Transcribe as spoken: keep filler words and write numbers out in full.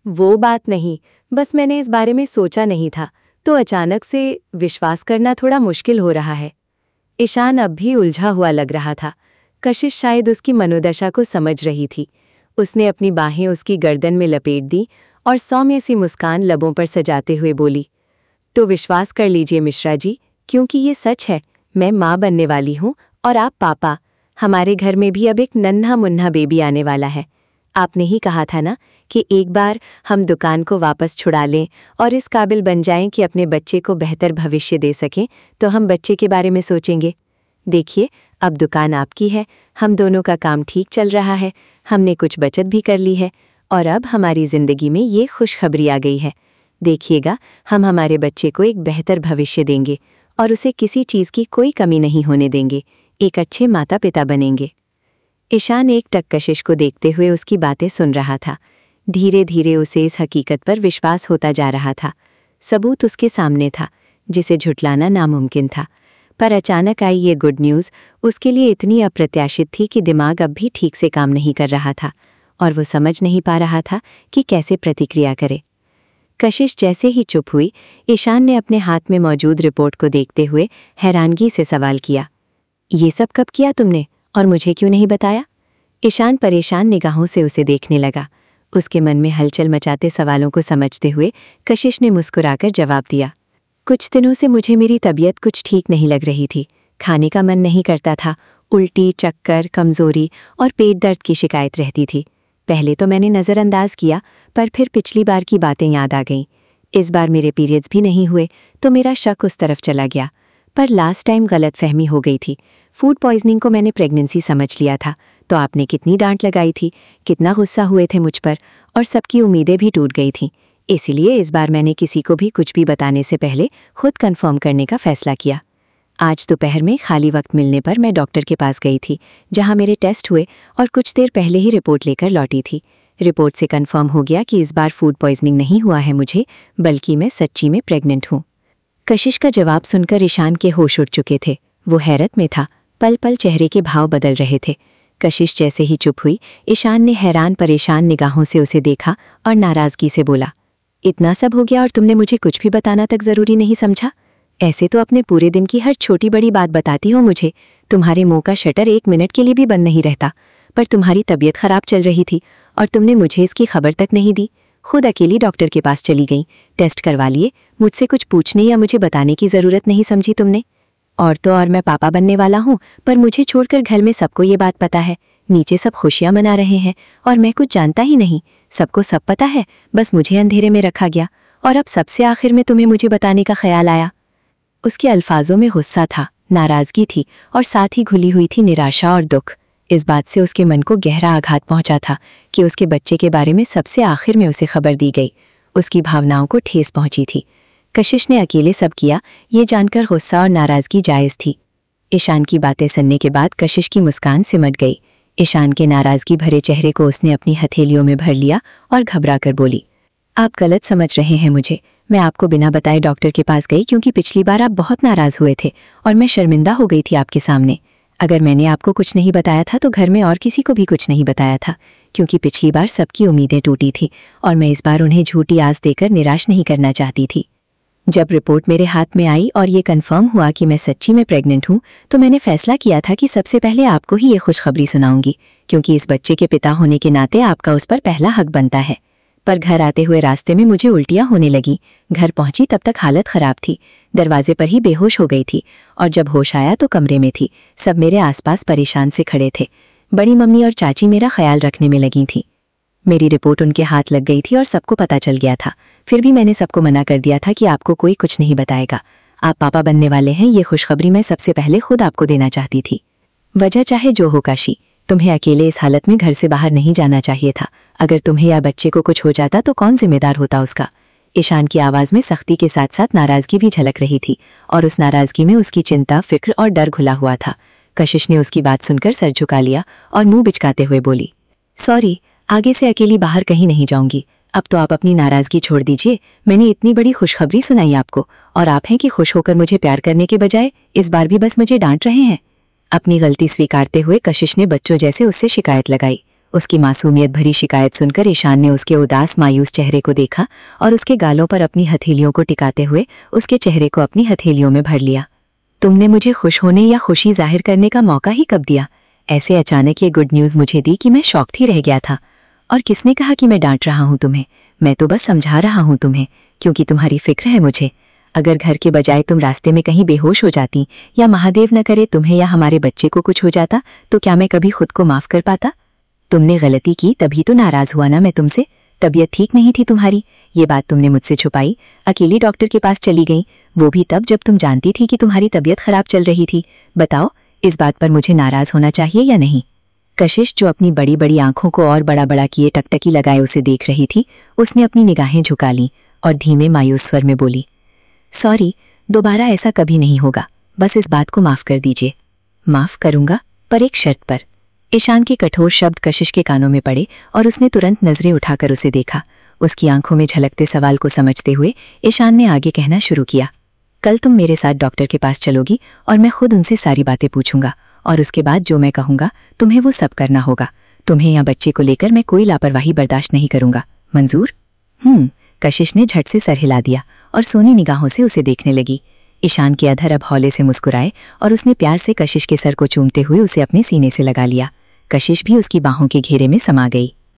वो बात नहीं, बस मैंने इस बारे में सोचा नहीं था, तो अचानक से विश्वास करना थोड़ा मुश्किल हो रहा है। ईशान अब भी उलझा हुआ लग रहा था। कशिश शायद उसकी मनोदशा को समझ रही थी। उसने अपनी बाहें उसकी गर्दन में लपेट दी और सौम्य सी मुस्कान लबों पर सजाते हुए बोली, तो विश्वास कर लीजिए मिश्रा जी, क्योंकि ये सच है, मैं माँ बनने वाली हूँ और आप पापा। हमारे घर में भी अब एक नन्हा मुन्ना बेबी आने वाला है। आपने ही कहा था ना कि एक बार हम दुकान को वापस छुड़ा लें और इस काबिल बन जाएं कि अपने बच्चे को बेहतर भविष्य दे सकें, तो हम बच्चे के बारे में सोचेंगे। देखिए, अब दुकान आपकी है, हम दोनों का काम ठीक चल रहा है, हमने कुछ बचत भी कर ली है और अब हमारी जिंदगी में ये खुशखबरी आ गई है। देखिएगा, हम हमारे बच्चे को एक बेहतर भविष्य देंगे और उसे किसी चीज़ की कोई कमी नहीं होने देंगे, एक अच्छे माता पिता बनेंगे। ईशान एक टक कशिश को देखते हुए उसकी बातें सुन रहा था। धीरे धीरे उसे इस हकीकत पर विश्वास होता जा रहा था। सबूत उसके सामने था, जिसे झुटलाना नामुमकिन था। पर अचानक आई ये गुड न्यूज़ उसके लिए इतनी अप्रत्याशित थी कि दिमाग अब भी ठीक से काम नहीं कर रहा था और वो समझ नहीं पा रहा था कि कैसे प्रतिक्रिया करे। कशिश जैसे ही चुप हुई, ईशान ने अपने हाथ में मौजूद रिपोर्ट को देखते हुए हैरानगी से सवाल किया, ये सब कब किया तुमने और मुझे क्यों नहीं बताया? ईशान परेशान निगाहों से उसे देखने लगा। उसके मन में हलचल मचाते सवालों को समझते हुए कशिश ने मुस्कुराकर जवाब दिया, कुछ दिनों से मुझे मेरी तबीयत कुछ ठीक नहीं लग रही थी। खाने का मन नहीं करता था, उल्टी, चक्कर, कमज़ोरी और पेट दर्द की शिकायत रहती थी। पहले तो मैंने नज़रअंदाज किया, पर फिर पिछली बार की बातें याद आ गईं। इस बार मेरे पीरियड्स भी नहीं हुए तो मेरा शक उस तरफ चला गया। पर लास्ट टाइम गलतफहमी हो गई थी। फूड पॉइजनिंग को मैंने प्रेगनेंसी समझ लिया था, तो आपने कितनी डांट लगाई थी, कितना गुस्सा हुए थे मुझ पर और सबकी उम्मीदें भी टूट गई थीं। इसीलिए इस बार मैंने किसी को भी कुछ भी बताने से पहले खुद कंफर्म करने का फैसला किया। आज दोपहर में खाली वक्त मिलने पर मैं डॉक्टर के पास गई थी, जहां मेरे टेस्ट हुए और कुछ देर पहले ही रिपोर्ट लेकर लौटी थी। रिपोर्ट से कंफर्म हो गया कि इस बार फूड पॉइजनिंग नहीं हुआ है मुझे, बल्कि मैं सच्ची में प्रेग्नेंट हूँ। कशिश का जवाब सुनकर ईशान के होश उड़ चुके थे। वो हैरत में था, पल पल चेहरे के भाव बदल रहे थे। कशिश जैसे ही चुप हुई, ईशान ने हैरान परेशान निगाहों से उसे देखा और नाराज़गी से बोला, इतना सब हो गया और तुमने मुझे कुछ भी बताना तक ज़रूरी नहीं समझा? ऐसे तो अपने पूरे दिन की हर छोटी बड़ी बात बताती हो मुझे। तुम्हारे मुंह का शटर एक मिनट के लिए भी बंद नहीं रहता। पर तुम्हारी तबीयत खराब चल रही थी और तुमने मुझे इसकी खबर तक नहीं दी। खुद अकेली डॉक्टर के पास चली गई, टेस्ट करवा लिए, मुझसे कुछ पूछने या मुझे बताने की ज़रूरत नहीं समझी तुमने। और तो और मैं पापा बनने वाला हूँ, पर मुझे छोड़कर घर में सबको ये बात पता है। नीचे सब खुशियाँ मना रहे हैं और मैं कुछ जानता ही नहीं। सबको सब पता है, बस मुझे अंधेरे में रखा गया और अब सबसे आखिर में तुम्हें मुझे बताने का ख्याल आया। उसके अल्फाजों में गुस्सा था, नाराज़गी थी और साथ ही घुली हुई थी निराशा और दुख। इस बात से उसके मन को गहरा आघात पहुंचा था कि उसके बच्चे के बारे में सबसे आखिर में उसे खबर दी गई। उसकी भावनाओं को ठेस पहुंची थी। कशिश ने अकेले सब किया, ये जानकर गुस्सा और नाराज़गी जायज़ थी। ईशान की बातें सुनने के बाद कशिश की मुस्कान सिमट गई। ईशान के नाराज़गी भरे चेहरे को उसने अपनी हथेलियों में भर लिया और घबरा कर बोली, आप गलत समझ रहे हैं मुझे। मैं आपको बिना बताए डॉक्टर के पास गई क्योंकि पिछली बार आप बहुत नाराज़ हुए थे और मैं शर्मिंदा हो गई थी आपके सामने। अगर मैंने आपको कुछ नहीं बताया था तो घर में और किसी को भी कुछ नहीं बताया था, क्योंकि पिछली बार सबकी उम्मीदें टूटी थी और मैं इस बार उन्हें झूठी आस देकर निराश नहीं करना चाहती थी। जब रिपोर्ट मेरे हाथ में आई और ये कंफर्म हुआ कि मैं सच्ची में प्रेग्नेंट हूँ, तो मैंने फैसला किया था कि सबसे पहले आपको ही ये खुशखबरी सुनाऊंगी, क्योंकि इस बच्चे के पिता होने के नाते आपका उस पर पहला हक बनता है। पर घर आते हुए रास्ते में मुझे उल्टियाँ होने लगी। घर पहुंची तब तक हालत ख़राब थी, दरवाजे पर ही बेहोश हो गई थी और जब होश आया तो कमरे में थी। सब मेरे आसपास परेशान से खड़े थे। बड़ी मम्मी और चाची मेरा ख्याल रखने में लगी थीं। मेरी रिपोर्ट उनके हाथ लग गई थी और सबको पता चल गया था। फिर भी मैंने सबको मना कर दिया था कि आपको कोई कुछ नहीं बताएगा। आप पापा बनने वाले हैं, ये खुशखबरी मैं सबसे पहले खुद आपको देना चाहती थी। वजह चाहे जो हो काशी, तुम्हें अकेले इस हालत में घर से बाहर नहीं जाना चाहिए था। अगर तुम्हें या बच्चे को कुछ हो जाता तो कौन जिम्मेदार होता उसका? ईशान की आवाज़ में सख्ती के साथ साथ नाराज़गी भी झलक रही थी और उस नाराज़गी में उसकी चिंता, फिक्र और डर घुला हुआ था। कशिश ने उसकी बात सुनकर सर झुका लिया और मुंह बिचकाते हुए बोली, सॉरी, आगे से अकेली बाहर कहीं नहीं जाऊंगी। अब तो आप अपनी नाराज़गी छोड़ दीजिए। मैंने इतनी बड़ी खुशखबरी सुनाई आपको और आप हैं कि खुश होकर मुझे प्यार करने के बजाय इस बार भी बस मुझे डांट रहे हैं। अपनी गलती स्वीकारते हुए कशिश ने बच्चों जैसे उससे शिकायत लगाई। उसकी मासूमियत भरी शिकायत सुनकर ईशान ने उसके उदास मायूस चेहरे को देखा और उसके गालों पर अपनी हथेलियों को टिकाते हुए उसके चेहरे को अपनी हथेलियों में भर लिया। तुमने मुझे खुश होने या खुशी जाहिर करने का मौका ही कब दिया? ऐसे अचानक ये गुड न्यूज़ मुझे दी कि मैं शॉक्ड ही रह गया था। और किसने कहा कि मैं डांट रहा हूँ तुम्हें? मैं तो बस समझा रहा हूँ तुम्हें, क्योंकि तुम्हारी फिक्र है मुझे। अगर घर के बजाय तुम रास्ते में कहीं बेहोश हो जाती या महादेव न करे तुम्हें या हमारे बच्चे को कुछ हो जाता तो क्या मैं कभी खुद को माफ कर पाता? तुमने गलती की तभी तो नाराज हुआ ना मैं तुमसे। तबीयत ठीक नहीं थी तुम्हारी, ये बात तुमने मुझसे छुपाई, अकेली डॉक्टर के पास चली गई, वो भी तब जब तुम जानती थी कि तुम्हारी तबीयत खराब चल रही थी। बताओ, इस बात पर मुझे नाराज होना चाहिए या नहीं? कशिश, जो अपनी बड़ी बड़ी आंखों को और बड़ा बड़ा किए टकटकी लगाए उसे देख रही थी, उसने अपनी निगाहें झुका लीं और धीमे मायूस स्वर में बोली, सॉरी, दोबारा ऐसा कभी नहीं होगा, बस इस बात को माफ कर दीजिए। माफ करूंगा, पर एक शर्त पर। ईशान के कठोर शब्द कशिश के कानों में पड़े और उसने तुरंत नजरें उठाकर उसे देखा। उसकी आंखों में झलकते सवाल को समझते हुए ईशान ने आगे कहना शुरू किया, कल तुम मेरे साथ डॉक्टर के पास चलोगी और मैं खुद उनसे सारी बातें पूछूंगा और उसके बाद जो मैं कहूंगा तुम्हें वो सब करना होगा। तुम्हें या बच्चे को लेकर मैं कोई लापरवाही बर्दाश्त नहीं करूंगा। मंजूर? हम्म कशिश ने झट से सर हिला दिया और सोनी निगाहों से उसे देखने लगी। ईशान के अधर अब हौले से मुस्कुराए और उसने प्यार से कशिश के सर को चूमते हुए उसे अपने सीने से लगा लिया। कशिश भी उसकी बाहों के घेरे में समा गई।